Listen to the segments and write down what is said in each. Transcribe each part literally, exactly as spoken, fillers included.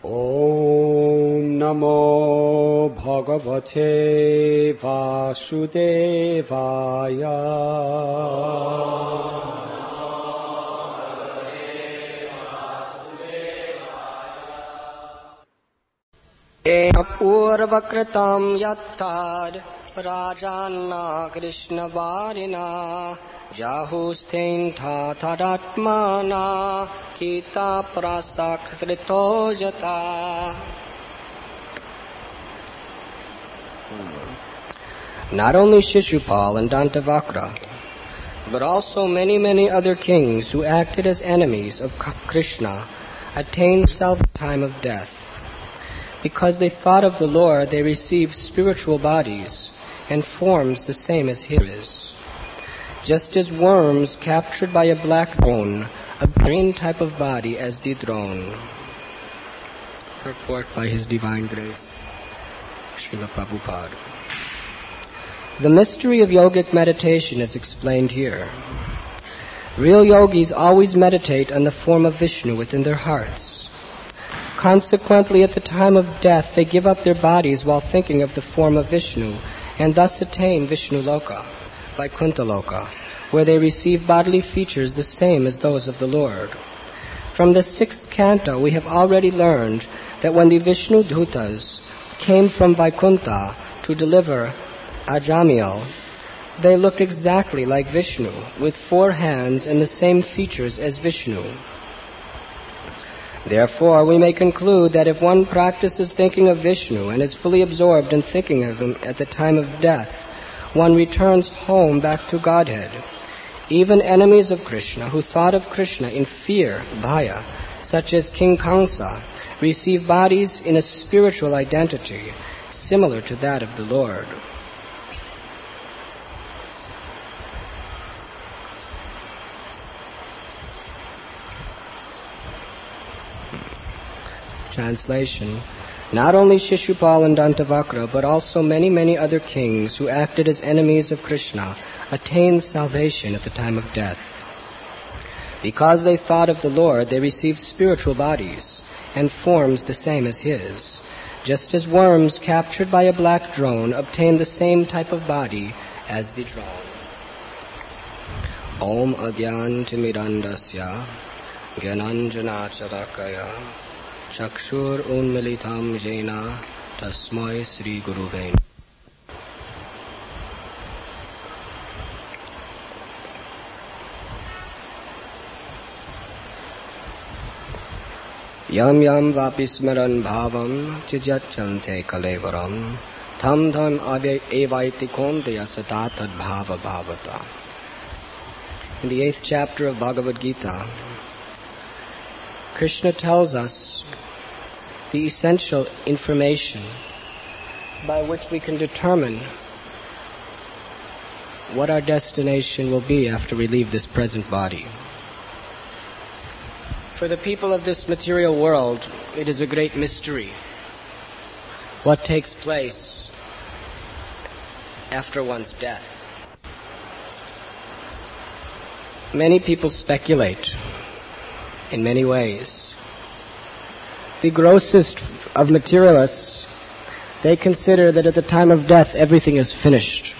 Om Namo Bhagavate Vasudevaya. Purvakritam yattad Rajanna Krishna Varina Jahustin Tataratmana Kita Prasakhrito Jata. Not only Shishupal and Dantavakra, but also many, many other kings who acted as enemies of Krishna attained self-time of death. Because they thought of the Lord, they received spiritual bodies and forms the same as his. Just as worms captured by a black drone obtain type of body as the drone. Purport by His Divine Grace, Srila Prabhupada. The mystery of yogic meditation is explained here. Real yogis always meditate on the form of Vishnu within their hearts. Consequently, at the time of death, they give up their bodies while thinking of the form of Vishnu, and thus attain Vishnu Loka, Vaikuntha Loka, where they receive bodily features the same as those of the Lord. From the sixth canto, we have already learned that when the Vishnu Dhutas came from Vaikuntha to deliver Ajamiel, they looked exactly like Vishnu, with four hands and the same features as Vishnu. Therefore, we may conclude that if one practices thinking of Vishnu and is fully absorbed in thinking of him at the time of death, one returns home back to Godhead. Even enemies of Krishna who thought of Krishna in fear, bhaya, such as King Kamsa, receive bodies in a spiritual identity similar to that of the Lord. Translation. Not only Shishupal and Dantavakra, but also many, many other kings who acted as enemies of Krishna attained salvation at the time of death. Because they thought of the Lord, they received spiritual bodies and forms the same as his. Just as worms captured by a black drone obtain the same type of body as the drone. Om Adyantimirandasya Gyananjana Charakaya Chakshur Unmilitam Jena Tasmai Sri Guruve. Yam yam vapismaran bhavam chijachante kalevaram tham tham evaiti kondeya satatad bhava bhavata. In the eighth chapter of Bhagavad Gita, Krishna tells us the essential information by which we can determine what our destination will be after we leave this present body. For the people of this material world, it is a great mystery what takes place after one's death. Many people speculate in many ways. The grossest of materialists, they consider that at the time of death everything is finished,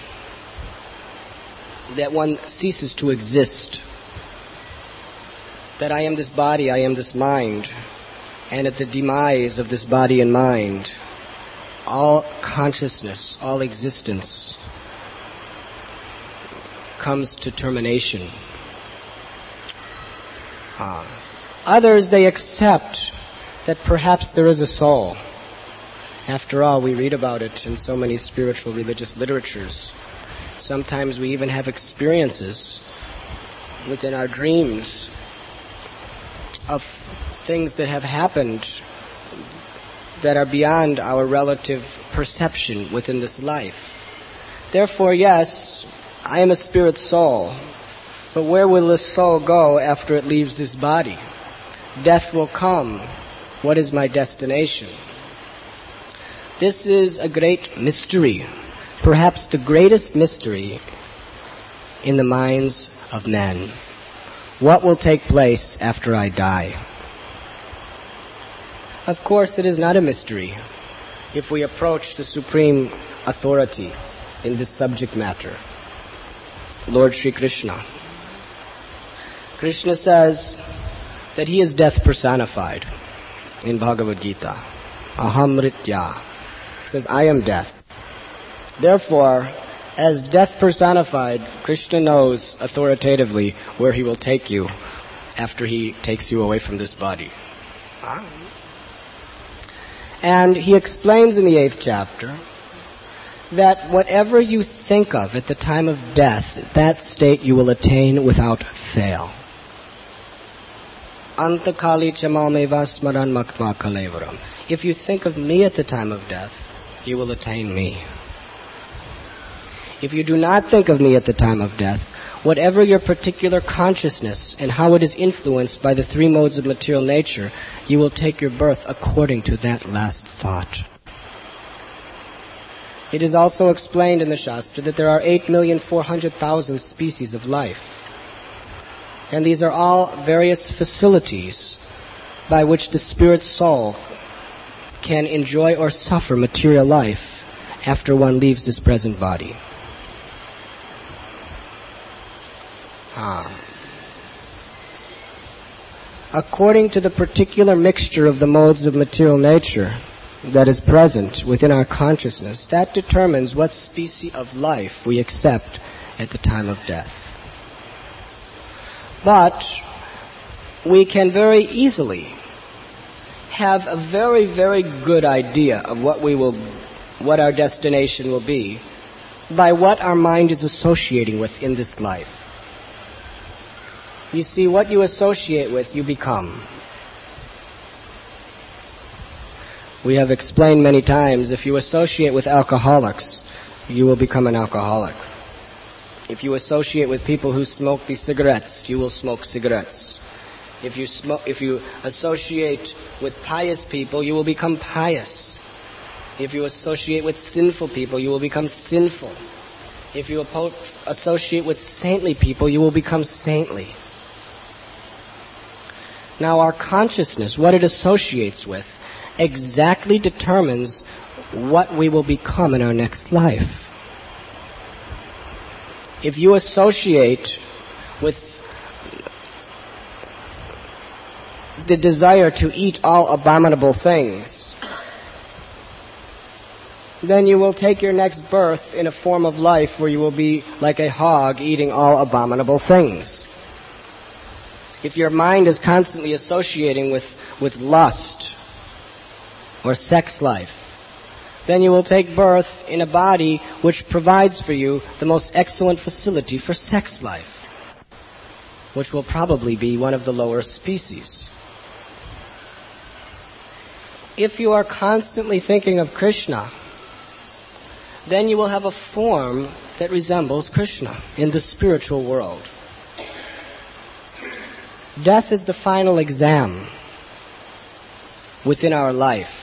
that one ceases to exist, that I am this body, I am this mind, and at the demise of this body and mind, all consciousness, all existence comes to termination. Ah. Others, they accept that perhaps there is a soul. After all, we read about it in so many spiritual religious literatures. Sometimes we even have experiences within our dreams of things that have happened that are beyond our relative perception within this life. Therefore, yes, I am a spirit soul, but where will this soul go after it leaves this body? Death will come. What is my destination? This is a great mystery, perhaps the greatest mystery in the minds of men. What will take place after I die? Of course, it is not a mystery if we approach the supreme authority in this subject matter, Lord Sri Krishna. Krishna says that he is death personified in Bhagavad Gita. Aham Mritya. He says, I am death. Therefore, as death personified, Krishna knows authoritatively where he will take you after he takes you away from this body. And he explains in the eighth chapter that whatever you think of at the time of death, that state you will attain without fail. Antakali chamameva smaran maktva kalevaram. If you think of me at the time of death, you will attain me. If you do not think of me at the time of death, whatever your particular consciousness and how it is influenced by the three modes of material nature, you will take your birth according to that last thought. It is also explained in the Shastra that there are eight million four hundred thousand species of life. And these are all various facilities by which the spirit soul can enjoy or suffer material life after one leaves this present body. Ah. According to the particular mixture of the modes of material nature that is present within our consciousness, that determines what species of life we accept at the time of death. But we can very easily have a very, very good idea of what we will, what our destination will be by what our mind is associating with in this life. You see, what you associate with, you become. We have explained many times, if you associate with alcoholics, you will become an alcoholic. If you associate with people who smoke these cigarettes, you will smoke cigarettes. If you smoke, if you associate with pious people, you will become pious. If you associate with sinful people, you will become sinful. If you associate with saintly people, you will become saintly. Now, our consciousness, what it associates with, exactly determines what we will become in our next life. If you associate with the desire to eat all abominable things, then you will take your next birth in a form of life where you will be like a hog eating all abominable things. If your mind is constantly associating with, with lust or sex life, then you will take birth in a body which provides for you the most excellent facility for sex life, which will probably be one of the lower species. If you are constantly thinking of Krishna, then you will have a form that resembles Krishna in the spiritual world. Death is the final exam within our life.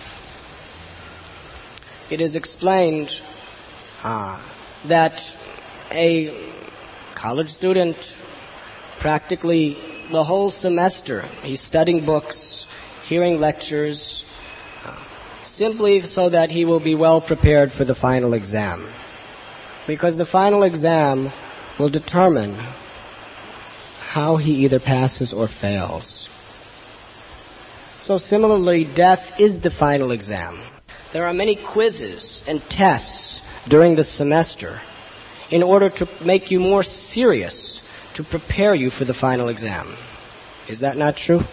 It is explained uh, that a college student, practically the whole semester, he's studying books, hearing lectures, uh, simply so that he will be well prepared for the final exam. Because the final exam will determine how he either passes or fails. So similarly, death is the final exam. There are many quizzes and tests during the semester in order to make you more serious, to prepare you for the final exam. Is that not true?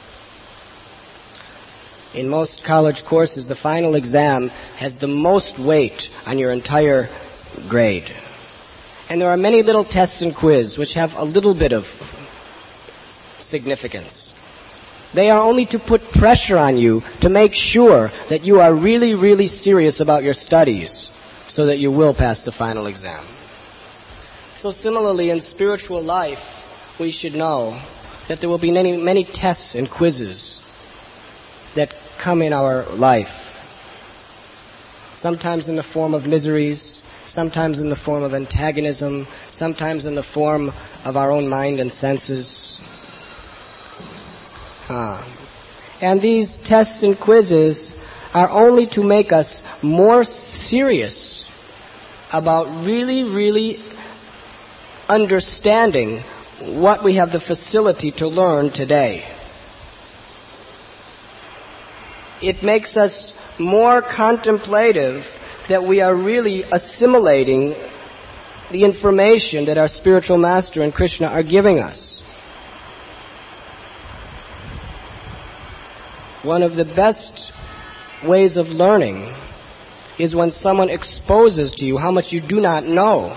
In most college courses, the final exam has the most weight on your entire grade. And there are many little tests and quizzes which have a little bit of significance. They are only to put pressure on you to make sure that you are really, really serious about your studies so that you will pass the final exam. So similarly, in spiritual life, we should know that there will be many, many tests and quizzes that come in our life. Sometimes in the form of miseries, sometimes in the form of antagonism, sometimes in the form of our own mind and senses. Ah. And these tests and quizzes are only to make us more serious about really, really understanding what we have the facility to learn today. It makes us more contemplative that we are really assimilating the information that our spiritual master and Krishna are giving us. One of the best ways of learning is when someone exposes to you how much you do not know.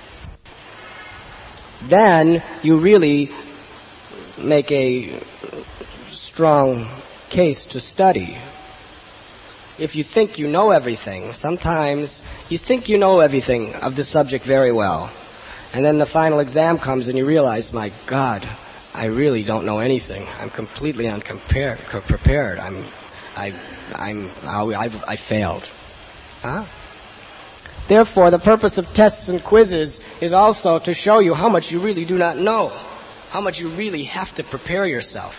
Then you really make a strong case to study. If you think you know everything, sometimes you think you know everything of the subject very well. And then the final exam comes and you realize, my God, I really don't know anything. I'm completely unprepared. Prepared. I'm, I, I'm, I, I failed. Huh? Therefore, the purpose of tests and quizzes is also to show you how much you really do not know, how much you really have to prepare yourself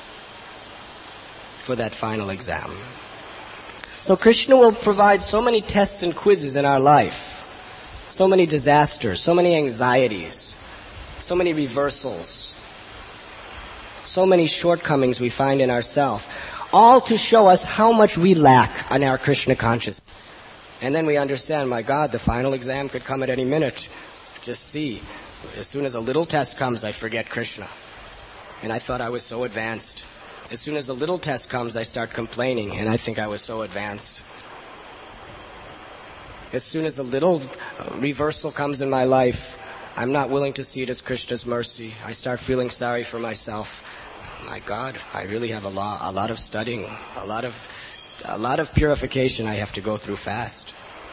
for that final exam. So Krishna will provide so many tests and quizzes in our life, so many disasters, so many anxieties, so many reversals, so many shortcomings we find in ourselves, all to show us how much we lack in our Krishna consciousness. And then we understand, my God, the final exam could come at any minute. Just see, as soon as a little test comes, I forget Krishna. And I thought I was so advanced. As soon as a little test comes, I start complaining, and I think I was so advanced. As soon as a little reversal comes in my life, I'm not willing to see it as Krishna's mercy. I start feeling sorry for myself. My God, I really have a lot, a lot of studying, a lot of, a lot of purification I have to go through fast.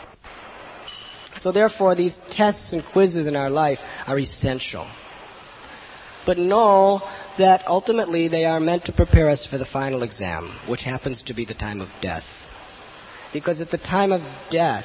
So therefore, these tests and quizzes in our life are essential. But know that ultimately they are meant to prepare us for the final exam, which happens to be the time of death. Because at the time of death,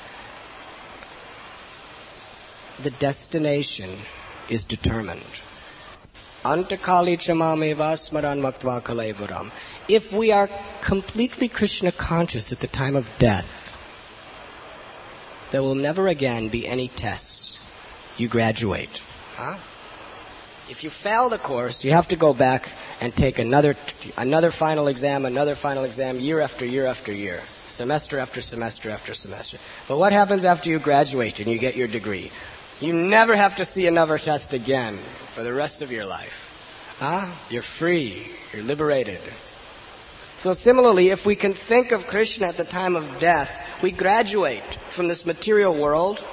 the destination is determined. Antakali chamameva smaran maktva kalaivaram. If we are completely Krishna conscious at the time of death, there will never again be any tests. You graduate. Huh? If you fail the course, you have to go back and take another another final exam, another final exam, year after year after year, semester after semester after semester. But what happens after you graduate and you get your degree? You never have to see another test again for the rest of your life. Huh? You're free. You're liberated. So similarly, if we can think of Krishna at the time of death, we graduate from this material world.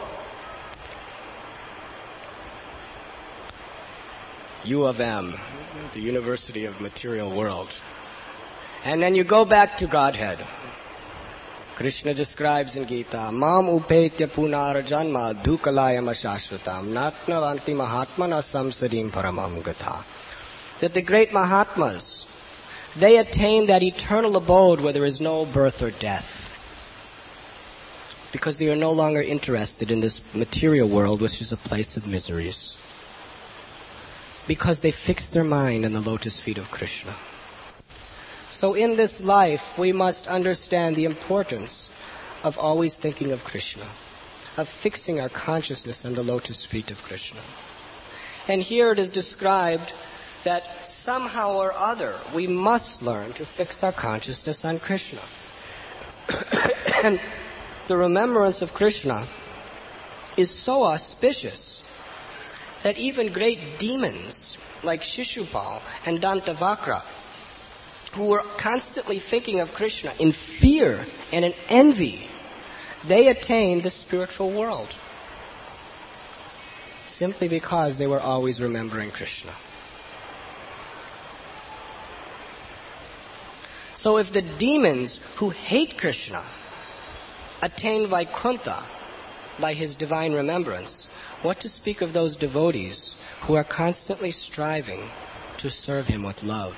U of M, the University of Material World. And then you go back to Godhead. Krishna describes in Gita, Mam upetya punar janma dhukalayam ashashvatam natnavanti mahatmana samsadim paramam gatha. That the great Mahatmas, they attain that eternal abode where there is no birth or death. Because they are no longer interested in this material world, which is a place of miseries. Because they fix their mind on the lotus feet of Krishna. So in this life, we must understand the importance of always thinking of Krishna, of fixing our consciousness on the lotus feet of Krishna. And here it is described that somehow or other we must learn to fix our consciousness on Krishna. And the remembrance of Krishna is so auspicious that even great demons like Shishupal and Dantavakra, who were constantly thinking of Krishna in fear and in envy, they attained the spiritual world simply because they were always remembering Krishna. So if the demons who hate Krishna attain Vaikuntha by his divine remembrance, what to speak of those devotees who are constantly striving to serve him with love?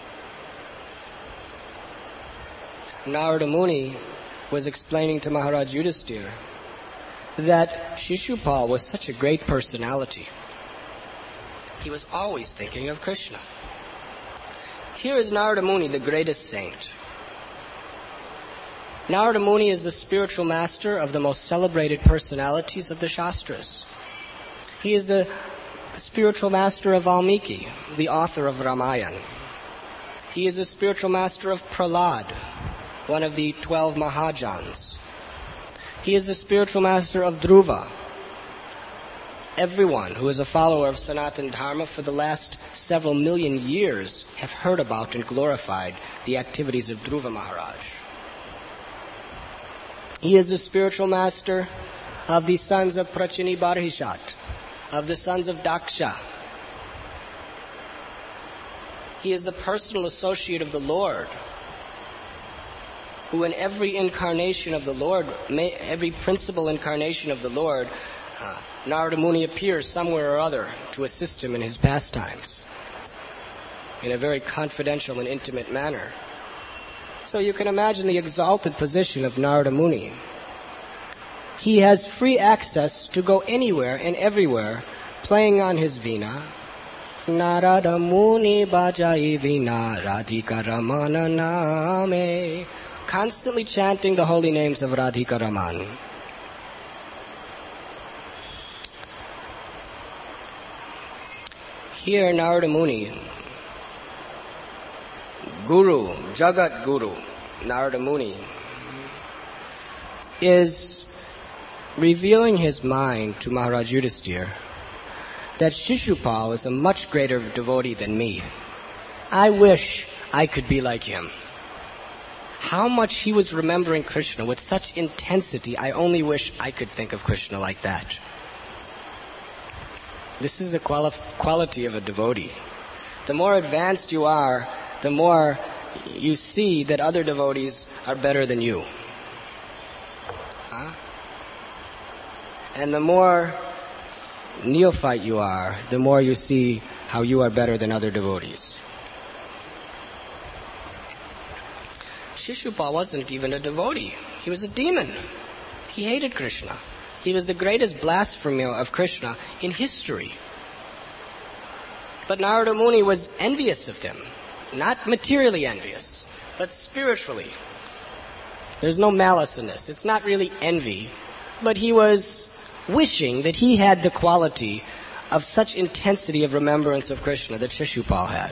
Narada Muni was explaining to Maharaj Yudhisthira that Shishupal was such a great personality. He was always thinking of Krishna. Here is Narada Muni, the greatest saint. Narada Muni is the spiritual master of the most celebrated personalities of the Shastras. He is the spiritual master of Valmiki, the author of Ramayana. He is the spiritual master of Prahlad, one of the twelve Mahajans. He is the spiritual master of Dhruva. Everyone who is a follower of Sanatana Dharma for the last several million years have heard about and glorified the activities of Dhruva Maharaj. He is the spiritual master of the sons of Prachini Barhishat, of the sons of Daksha. He is the personal associate of the Lord, who in every incarnation of the Lord, every principal incarnation of the Lord, uh, Narada Muni appears somewhere or other to assist him in his pastimes in a very confidential and intimate manner. So you can imagine the exalted position of Narada Muni. He has free access to go anywhere and everywhere playing on his veena. Narada Muni bajai veena Radhika Ramana name, constantly chanting the holy names of Radhika Raman. Here Narada Muni, Guru, Jagat Guru, Narada Muni, is revealing his mind to Maharaj Yudhisthira that Shishupal is a much greater devotee than me. I wish I could be like him. How much he was remembering Krishna with such intensity, I only wish I could think of Krishna like that. This is the quali- quality of a devotee. The more advanced you are, the more you see that other devotees are better than you. Huh? And the more neophyte you are, the more you see how you are better than other devotees. Shishupal wasn't even a devotee. He was a demon. He hated Krishna. He was the greatest blasphemer of Krishna in history. But Narada Muni was envious of him. Not materially envious, but spiritually. There's no malice in this. It's not really envy, but he was wishing that he had the quality of such intensity of remembrance of Krishna that Shishupal had.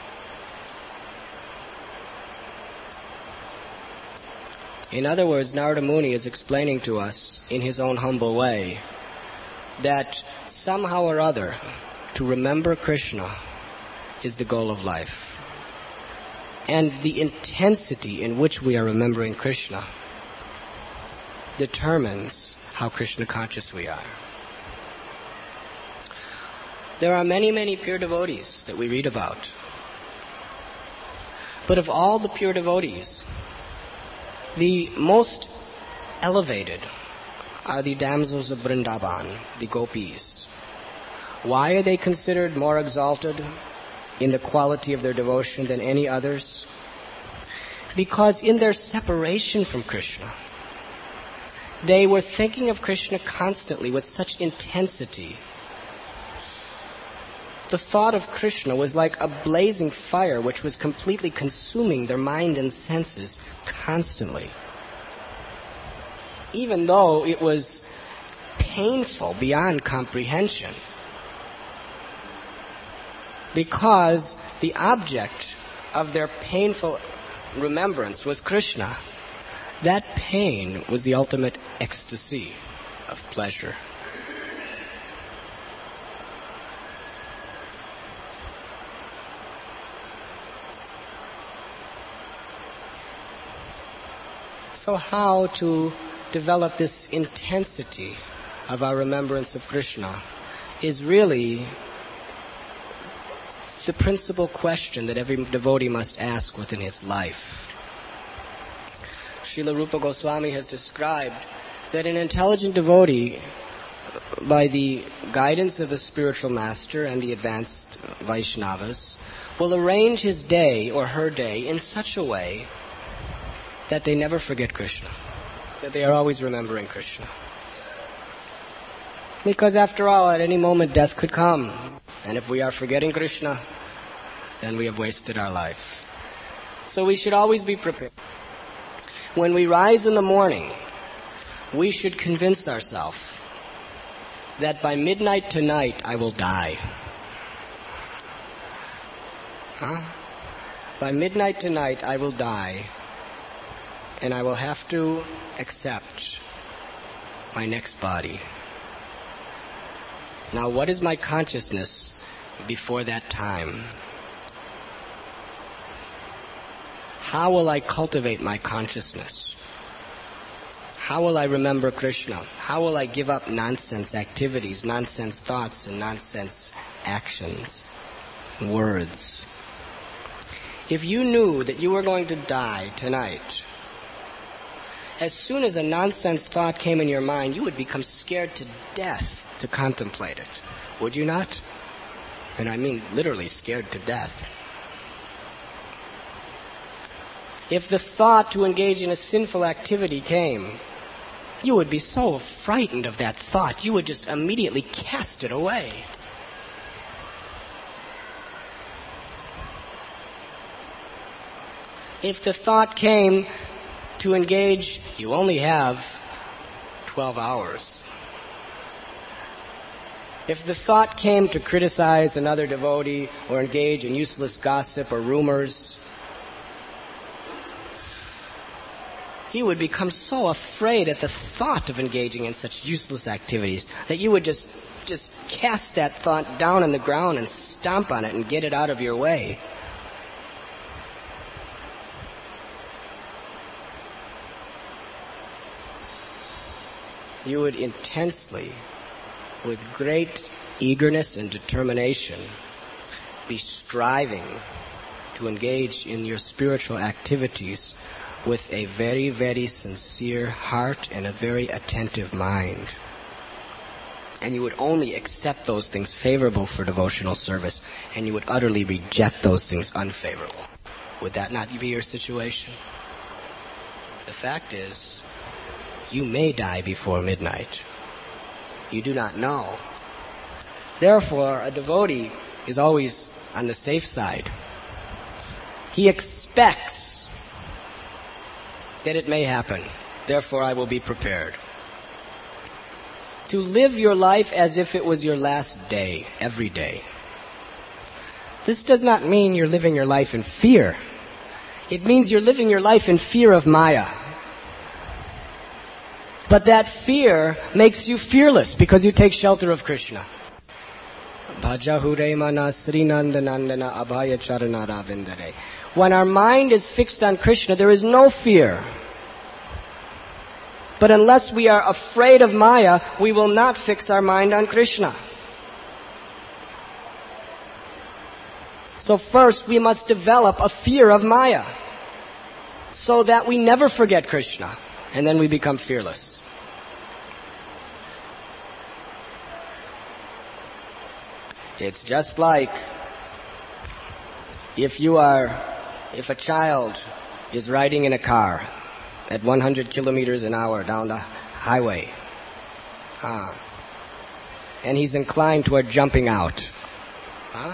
In other words, Narada Muni is explaining to us in his own humble way that somehow or other to remember Krishna is the goal of life. And the intensity in which we are remembering Krishna determines how Krishna conscious we are. There are many, many pure devotees that we read about. But of all the pure devotees, the most elevated are the damsels of Vrindavan, the gopis. Why are they considered more exalted in the quality of their devotion than any others? Because in their separation from Krishna, they were thinking of Krishna constantly with such intensity. The thought of Krishna was like a blazing fire which was completely consuming their mind and senses constantly. Even though it was painful beyond comprehension. Because the object of their painful remembrance was Krishna, that pain was the ultimate ecstasy of pleasure. So how to develop this intensity of our remembrance of Krishna is really the principal question that every devotee must ask within his life. Srila Rupa Goswami has described that an intelligent devotee, by the guidance of the spiritual master and the advanced Vaishnavas, will arrange his day or her day in such a way that they never forget Krishna, that they are always remembering Krishna. Because after all, at any moment death could come. And if we are forgetting Krishna, then we have wasted our life. So we should always be prepared. When we rise in the morning, we should convince ourselves that by midnight tonight I will die. Huh? By midnight tonight I will die, and I will have to accept my next body. Now, what is my consciousness before that time? How will I cultivate my consciousness? How will I remember Krishna? How will I give up nonsense activities, nonsense thoughts, and nonsense actions, words? If you knew that you were going to die tonight, as soon as a nonsense thought came in your mind, you would become scared to death to contemplate it. Would you not? And I mean literally scared to death. If the thought to engage in a sinful activity came, you would be so frightened of that thought, you would just immediately cast it away. If the thought came to engage, you only have twelve hours. If the thought came to criticize another devotee or engage in useless gossip or rumors, you would become so afraid at the thought of engaging in such useless activities that you would just just cast that thought down on the ground and stomp on it and get it out of your way. You would intensely, with great eagerness and determination, be striving to engage in your spiritual activities with a very, very sincere heart and a very attentive mind. And you would only accept those things favorable for devotional service, and you would utterly reject those things unfavorable. Would that not be your situation? The fact is, you may die before midnight. You do not know. Therefore, a devotee is always on the safe side. He expects that it may happen. Therefore, I will be prepared. To live your life as if it was your last day, every day. This does not mean you're living your life in fear. It means you're living your life in fear of Maya. But that fear makes you fearless because you take shelter of Krishna. When our mind is fixed on Krishna, there is no fear. But unless we are afraid of Maya, we will not fix our mind on Krishna. So first we must develop a fear of Maya so that we never forget Krishna, and then we become fearless. It's just like if you are, if a child is riding in a car at one hundred kilometers an hour down the highway, ah, and he's inclined toward jumping out. Huh?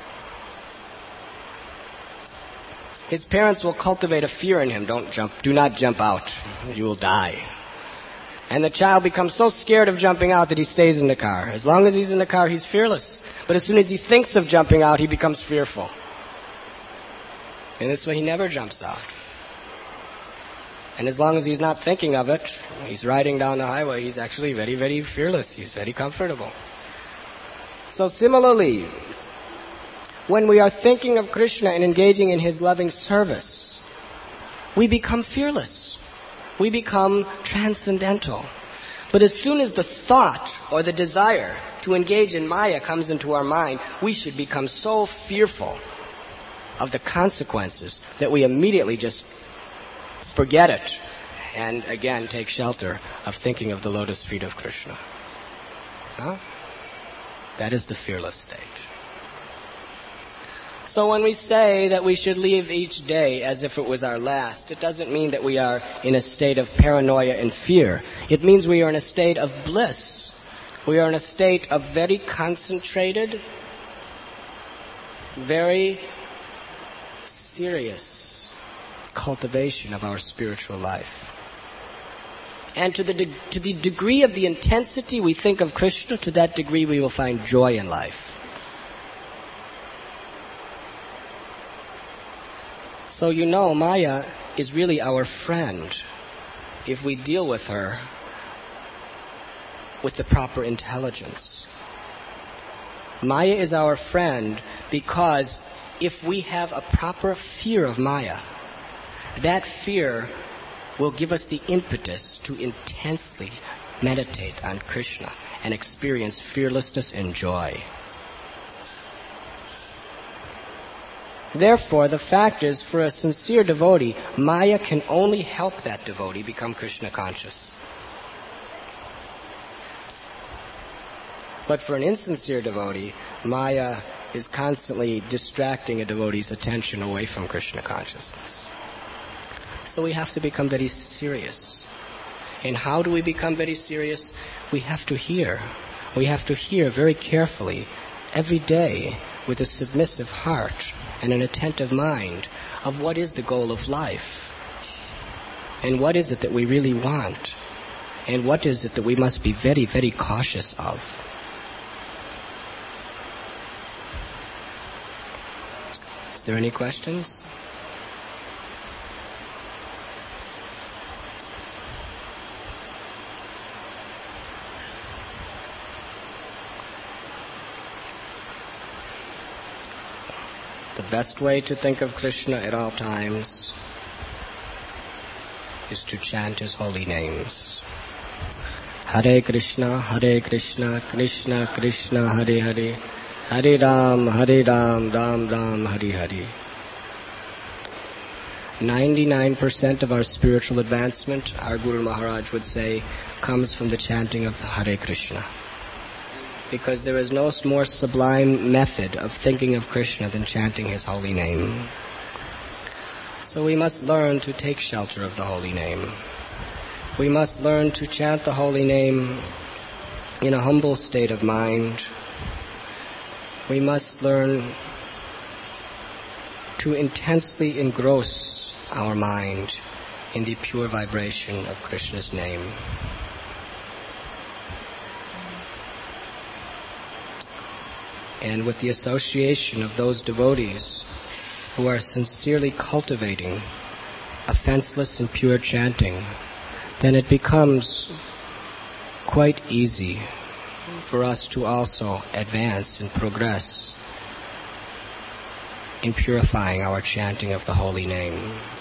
His parents will cultivate a fear in him. Don't jump, do not jump out. You will die. And the child becomes so scared of jumping out that he stays in the car. As long as he's in the car, he's fearless. But as soon as he thinks of jumping out, he becomes fearful. And this way he never jumps out. And as long as he's not thinking of it, he's riding down the highway, he's actually very, very fearless. He's very comfortable. So similarly, when we are thinking of Krishna and engaging in His loving service, we become fearless. We become transcendental. But as soon as the thought or the desire to engage in Maya comes into our mind, we should become so fearful of the consequences that we immediately just forget it and again take shelter of thinking of the lotus feet of Krishna. Huh? That is the fearless state. So when we say that we should live each day as if it was our last, it doesn't mean that we are in a state of paranoia and fear. It means we are in a state of bliss. We are in a state of very concentrated, very serious cultivation of our spiritual life. And to the, de- to the degree of the intensity we think of Krishna, to that degree we will find joy in life. So you know, Maya is really our friend if we deal with her with the proper intelligence. Maya is our friend because if we have a proper fear of Maya, that fear will give us the impetus to intensely meditate on Krishna and experience fearlessness and joy. Therefore, the fact is, for a sincere devotee, Maya can only help that devotee become Krishna conscious. But for an insincere devotee, Maya is constantly distracting a devotee's attention away from Krishna consciousness. So we have to become very serious. And how do we become very serious? We have to hear. We have to hear very carefully, every day, with a submissive heart and an attentive mind, of what is the goal of life. And what is it that we really want. And what is it that we must be very, very cautious of. Is there any questions? The best way to think of Krishna at all times is to chant his holy names. Hare Krishna, Hare Krishna, Krishna Krishna, Hare Hare, Hare Ram, Hare Ram, Ram Ram, Hare Hare. ninety-nine percent of our spiritual advancement, our Guru Maharaj would say, comes from the chanting of Hare Krishna. Because there is no more sublime method of thinking of Krishna than chanting his holy name. So we must learn to take shelter of the holy name. We must learn to chant the holy name in a humble state of mind. We must learn to intensely engross our mind in the pure vibration of Krishna's name. And with the association of those devotees who are sincerely cultivating offenseless and pure chanting, then it becomes quite easy for us to also advance and progress in purifying our chanting of the holy name.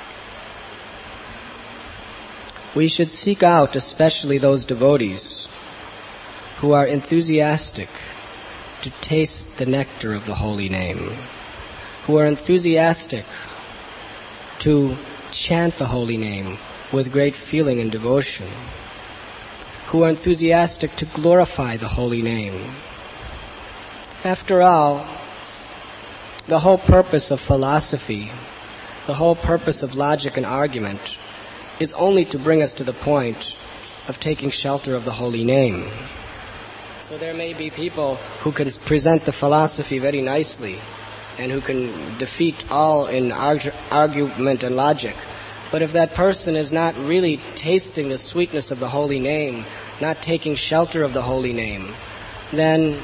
We should seek out especially those devotees who are enthusiastic to taste the nectar of the holy name, who are enthusiastic to chant the holy name with great feeling and devotion, who are enthusiastic to glorify the holy name. After all, the whole purpose of philosophy, the whole purpose of logic and argument is only to bring us to the point of taking shelter of the holy name. So there may be people who can present the philosophy very nicely and who can defeat all in argu- argument and logic. But if that person is not really tasting the sweetness of the holy name, not taking shelter of the holy name, then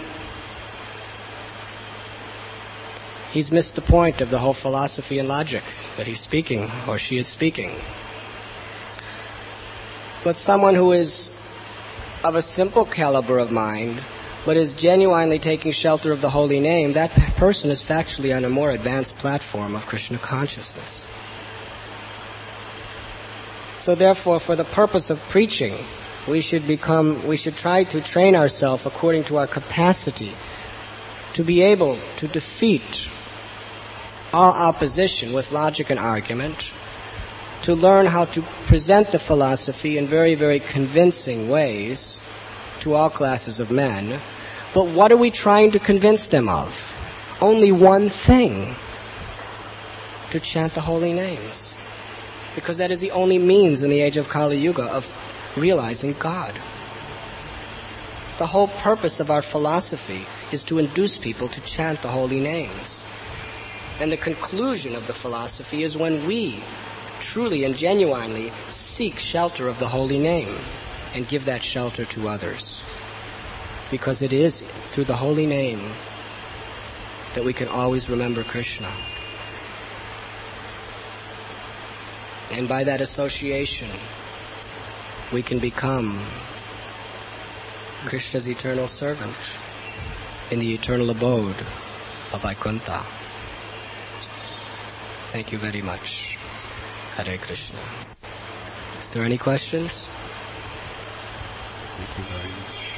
he's missed the point of the whole philosophy and logic that he's speaking or she is speaking. But someone who is of a simple caliber of mind, but is genuinely taking shelter of the holy name, that person is factually on a more advanced platform of Krishna consciousness. So therefore, for the purpose of preaching, we should become, we should try to train ourselves according to our capacity to be able to defeat all opposition with logic and argument, to learn how to present the philosophy in very, very convincing ways to all classes of men. But what are we trying to convince them of? Only one thing: to chant the holy names. Because that is the only means in the age of Kali Yuga of realizing God. The whole purpose of our philosophy is to induce people to chant the holy names. And the conclusion of the philosophy is when we truly and genuinely seek shelter of the holy name and give that shelter to others. Because it is through the holy name that we can always remember Krishna. And by that association, we can become Krishna's eternal servant in the eternal abode of Vaikuntha. Thank you very much. Hare Krishna. Is there any questions? Thank you very much.